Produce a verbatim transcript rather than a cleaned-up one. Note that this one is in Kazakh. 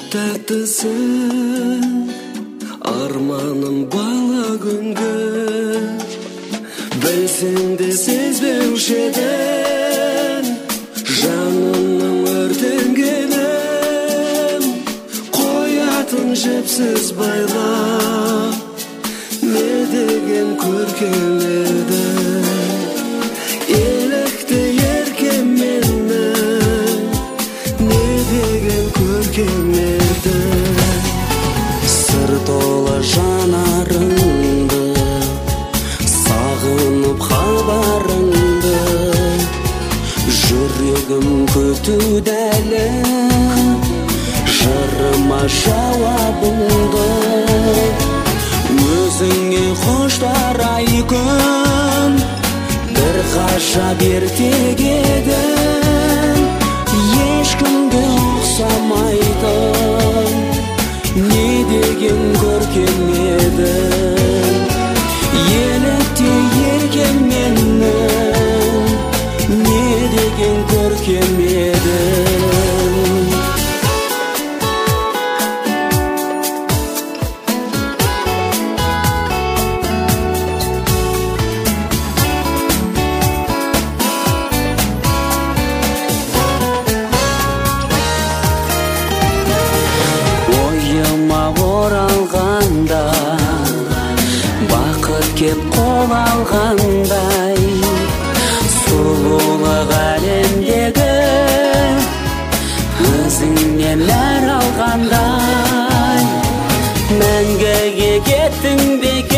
тәттісің арманым бала күнгі білсең де сезбеуші едің жанымның өртенгенін қоятын жіпсіз байлап не деген көркем едің елікті еркем менің не деген көркем едің сыр толы жанарыңды сағынып хабарыңды жүрегім күтуде әлі жырыма жауабыңды өзіңе хоштар ай күн бір ғажап ертек едің ешкімге ұқсамайтын не деген көркем едің елікте еркем менің не деген көркем едің оралғанда бақыт кеп қол алғандай сұлулық әлемдегі өзіңнен нәр алғандай мәңгіге кеттің бе